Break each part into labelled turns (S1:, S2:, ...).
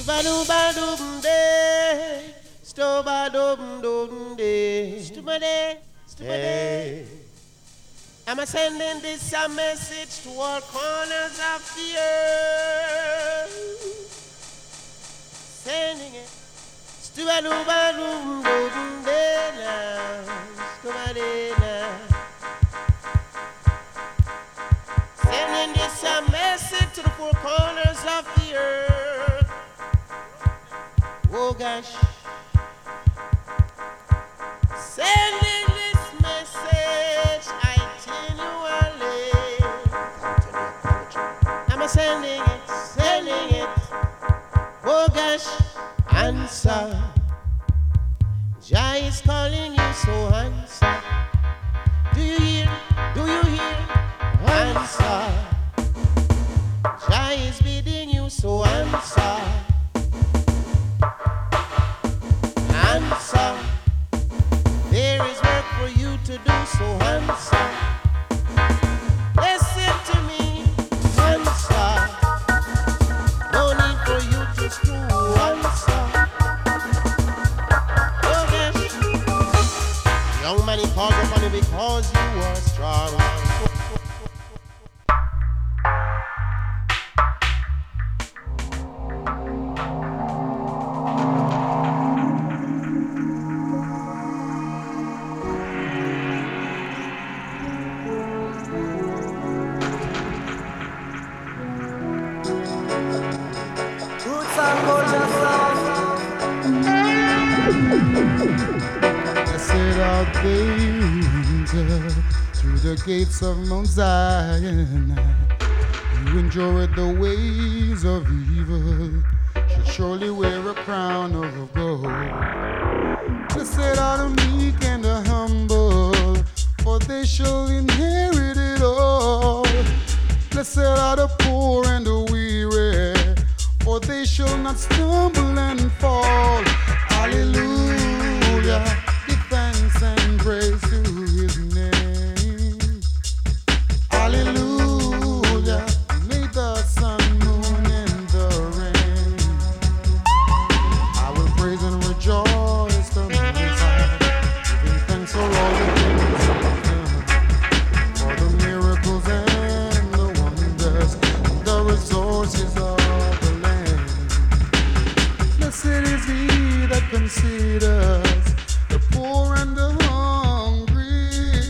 S1: Badum day, stobadum day, stubade. I'm sending this a message to all corners of the earth. Sending it. Stubadum day now, stubade now. Sending this a message to the four corners of the earth. Oh gosh. Sending this message itinerally. I'm sending it. Oh gosh, answer. Jah is calling you, so answer. Do you hear? Answer. Jah is bidding you, so answer. Answer. There is work for you to do, so answer. Listen to me, answer. No need for you to screw, answer. Oh gosh. Young man, he calls upon you because you are strong.
S2: Through the gates of Mount Zion, you enjoyed the ways of evil, shall surely wear a crown of gold. Blessed are the meek and the humble, for they shall inherit it all. Blessed are the poor and the weary, for they shall not stumble and fall. Hallelujah, give thanks and praise to his name. Hallelujah, may the sun, moon, and the rain. I will praise and rejoice the Most High, giving thanks for all the things he's done, for the miracles and the wonders, the resources of the land. Blessed is he that considers the poor and the hungry.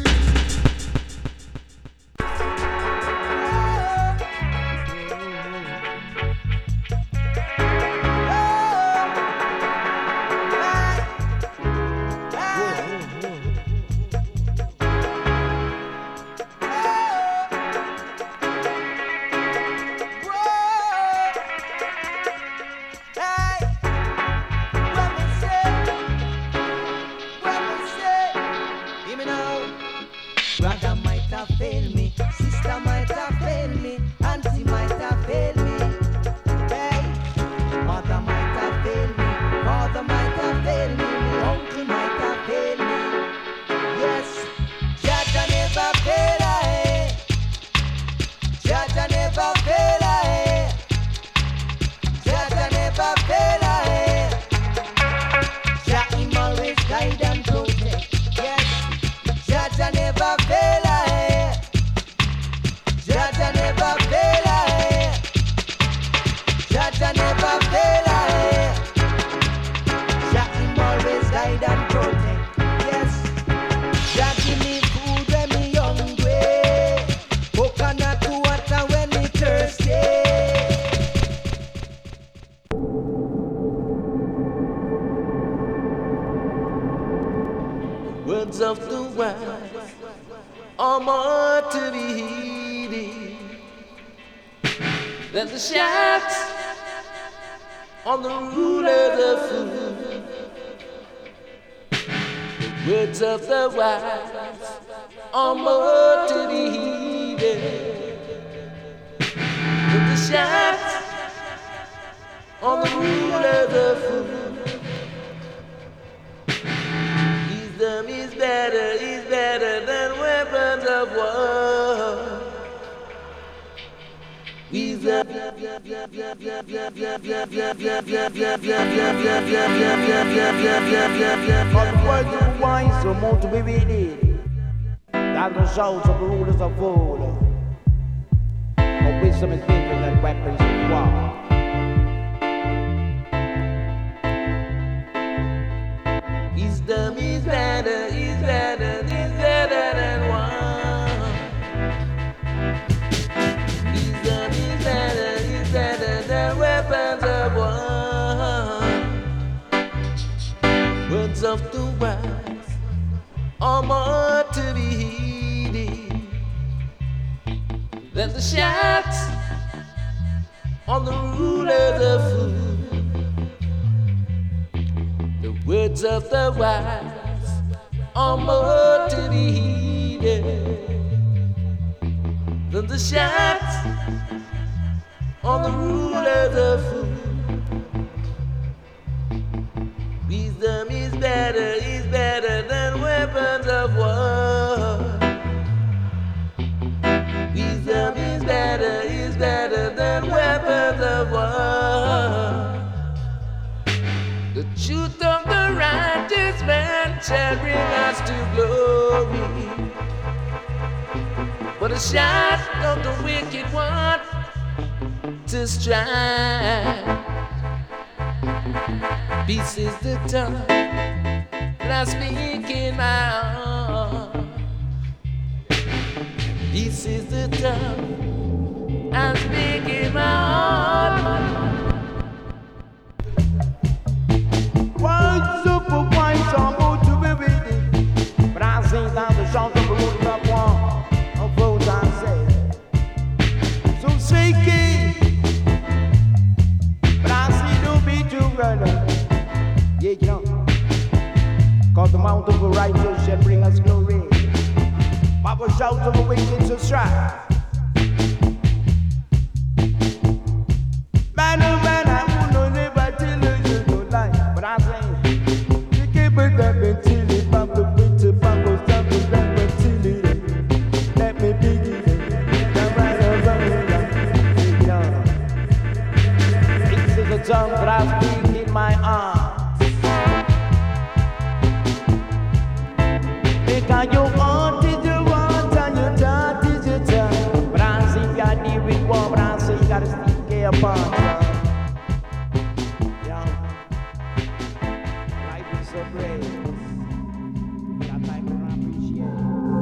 S3: Brother might have failed me, sister might have failed me, auntie might have failed me. Hey, mother might have failed me, father might have failed me, uncle might have failed me. Yes, Jaja never fail, Jaja never fail, Jaja never fail, Jah him always guide and protect. Yes, Jaja never fail, Jaja never fail, Jaja never fail, Jah him always guide and protect. Yes, Jah give me food when me hungry, coconut water when me thirsty.
S1: Words of the wise are more to be heeded than the shots on the rulers of food. The words of the wise are more to be heeded than the shots on the rulers of food. Wisdom is better than weapons of war. Wisdom
S3: the words of the wise are more to be read than the souls of the rulers of old. For wisdom is bigger than weapons of war.
S4: Wisdom is better than one. Wisdom is better than weapons of war. Words of the wise are more to be heeded than the shots on the rulers of food. The words of the wise are more to be heeded than the shots on the rulers of food. Wisdom is better than weapons of war. Wisdom is better than weapons of war. The truth of the righteous man shall bring us to glory, but the shot of the wicked one to strike. Peace is the tongue that I speak in my heart. Peace is the tongue I speak in my heart.
S3: Words of the wise are more to be read, but I sing down the songs of the rulers of war. Of those I say, so seek it, but I see no be to run. Yeah, you know, cause the mount of the righteous shall bring us glory, but the shout of the wicked shall strive. Man, oh man, I will not never tell you no lie, but I say, you keep it up until it bump the winter bumbles down to them until it. Let me begin. This is the tongue that I speak in my arms. Because your heart is your heart and your tongue is your tongue. But I see you got deal with war, but I say you gotta stick care upon tongue. Yeah. Life is so great. That I can appreciate.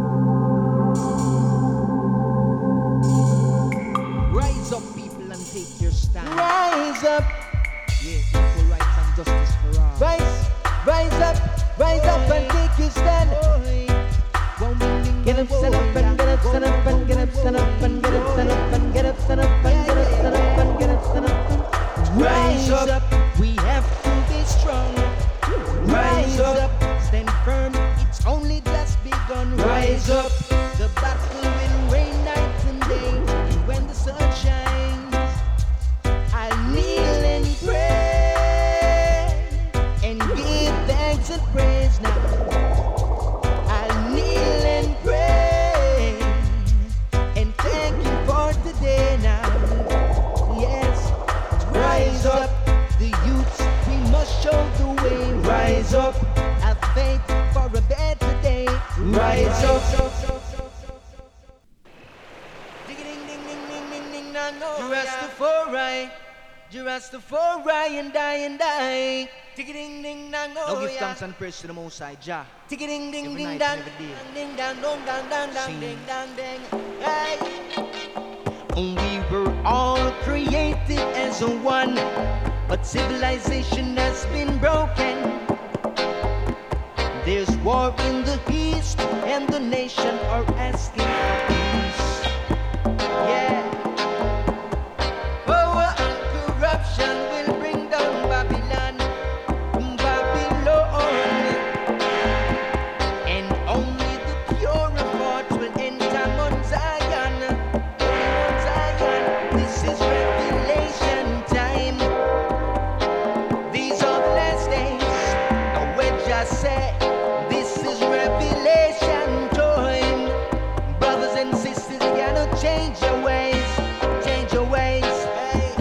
S5: Rise up, people, and take your stand.
S3: Rise up,
S5: Yeah, equal rights and justice for all.
S3: rise up and take your stand. Get up, stand up, and get up, stand up, and get up, stand up, and get up, stand up, and get up, stand up, and get up, stand up, and get up, stand up.
S5: Rise up, we have to be strong. Rise up, stand firm, it's only just begun. Rise up, the battle will rain night and day. And when the sun shines, I'll kneel and pray and give thanks and praise now. I'll kneel and pray and thank you for today now. Yes, rise up, the youths, we must show the way. Rise up, have faith for a better day. Rise up. Rastafari, Rastafari, and die. Ding ding dang,
S3: Now give thanks and praise to the Most High Jah.
S5: Ding ding
S3: Every
S5: ding
S3: night
S5: dang,
S3: and every day.
S5: ding dang dong dang dang dang
S3: Sing.
S5: ding dang ding. Hey. We were all created as a one, but civilization has been broken. There's war in the east, and the nation are asking for peace. Yeah. Power and corruption will bring down Babylon. And only the pure of heart will enter Mount Zion. Mount Zion, this is revelation time. These are the last days. Now when just say, this is revelation time. Brothers and sisters, you gotta change your ways. Change your ways. Hey.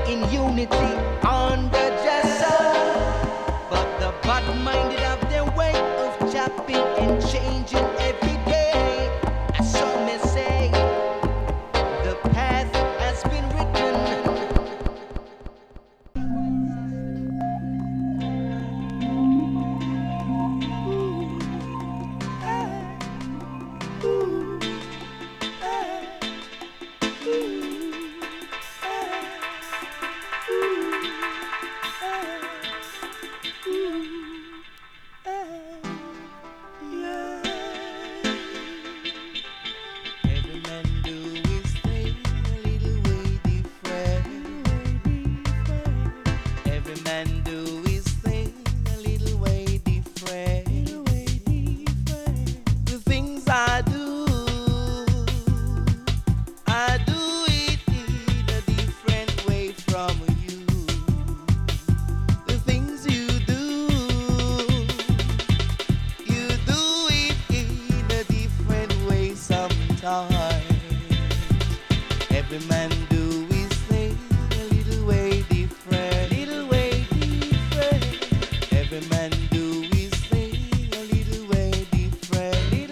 S5: in unity under Jessa. But the bad-minded have their way of chopping and changing every day. As some may say, the path has been written. Every man do his thing a little way different. Every man do his thing a little way different. The things I do it in a different way from you. The things you do it in a different way sometimes. Every man do his thing a little way different. Every man do his thing a little way different.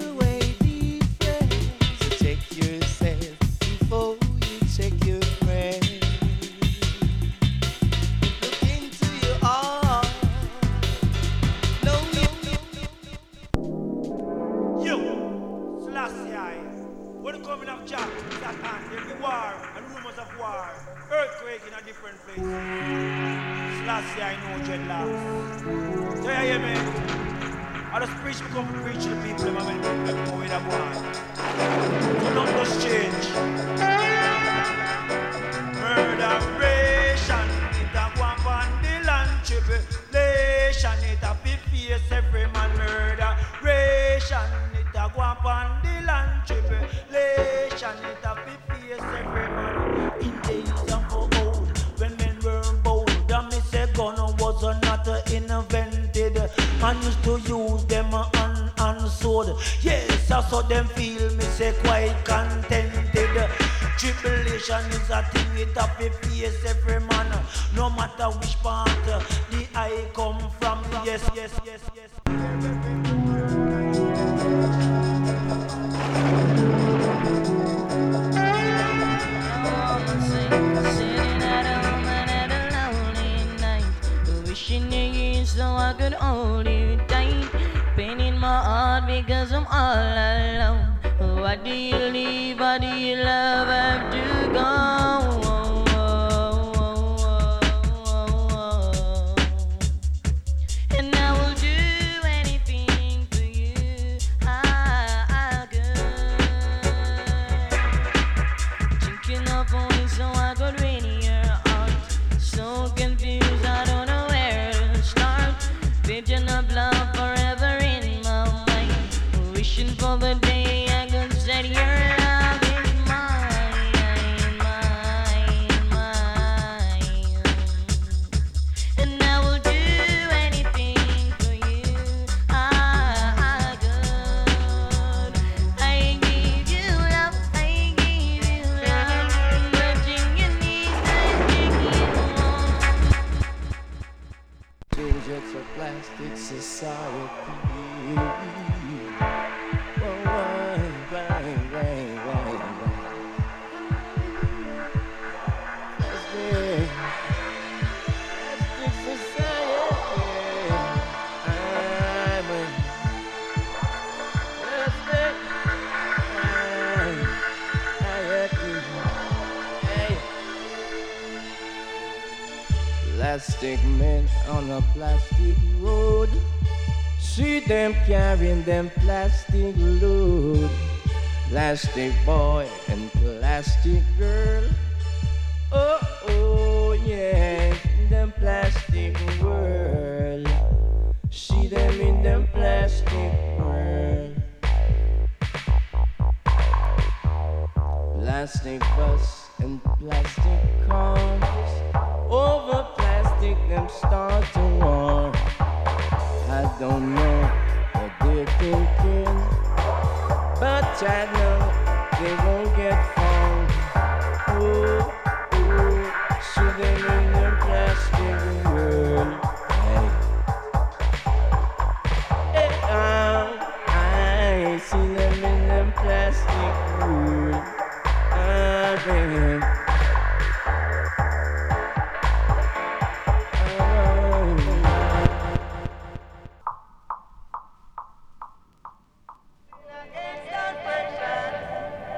S5: So check yourself before you check your friend. Look into your heart. No.
S6: Yo, Selassie, when the coming of Jah is at hand, there'll be war and rumors of war, earthquake in a different place. Selassie, I know dreadlocks. So you hear me? I just preach, become preach to the people, and I make them know where they're going. So don't just change. Murderation, it a go on the land, tribulation, it a be face every man murderation, it a go on the land, tribulation, it a be face every man. In days of old, when men were bold, and me say gun was not invented. Man used to use them and sword. Yes, I saw them feel me say quite contented. Tribulation is a thing it up a face every man, no matter which part the eye come from. Yes.
S7: Sitting at home and at a lonely night, wishing you here so I could hold you tight. Pain in my heart because I'm all alone. Why do you leave? Why do you love have to go? And I will do anything for you. I could. Thinking of a way so I could win your heart. So confused, I don't know where to start. Vision of love forever in my mind. Wishing for the day I could set your love is mine, mine. And I will do anything for you. I could. I give you love, I give you love. Touching your knees, I take you home.
S4: Change it to plastic society. Plastic men on a plastic road. See them carrying them plastic load. Plastic boy and plastic girl. Oh yeah, in them plastic world. See them in them plastic world. Plastic bus and plastic cars. Over plastic them start to war. I don't know what they're thinking, but I know they won't get found. Oh, should they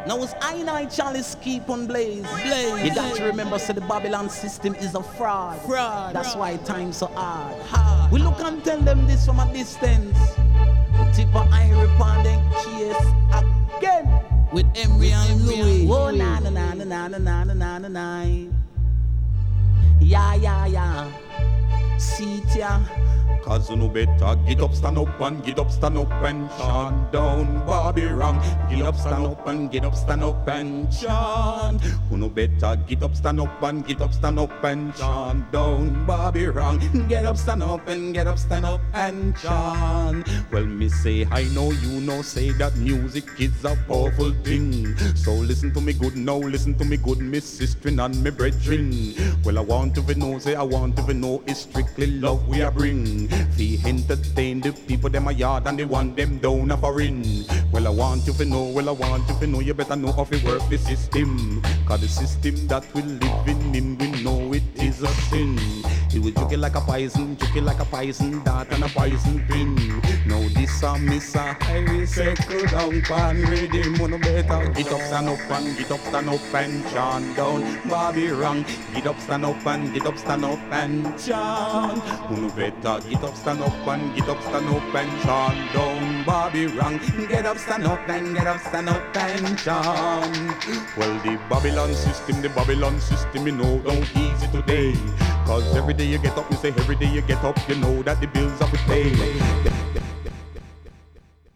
S8: Now as I Chalice keep on blaze. You got to remember, so the Babylon system is a fraud. That's why time's so hard. We look and tell them this from a distance. Tip of iron upon them case again.
S5: With Emery and Louis.
S8: Oh, na na na na na na na na na na. Yeah. See ya.
S9: Cause you know better, get up, stand up and get up, stand up and chant down Bobby Ram. Get up, stand up and get up, stand up and chant. You know better, get up, stand up and get up, stand up and chant down Bobby Ram. Get up, stand up and get up, stand up and chant. Well, me say, I know you know, say that music is a powerful thing. So listen to me good now, listen to me good, me sister and me brethren. Well, I want to know, say I want to know, it's strictly love we are bring. Fi entertain the people them a yard and they want them down a foreign. Well I want you to know, you better know how to work the system. Cause the system that we living in, we know it is a sin. It will juke it like a poison, that and a poison pin. Now this a miss a highway circle down pan rhythm. One better get up, stand up and get up, stand up and chant down Bobby Rang. Get up, stand up and get up, stand up and chant. One better get up, stand up and get up, stand up and chant down Bobby Rang. Get up, stand up and get up, stand up and chant. Well the Babylon system, you know don't easy today. Cause every day you get up, you say every day you get up, you know that the bills have to pay.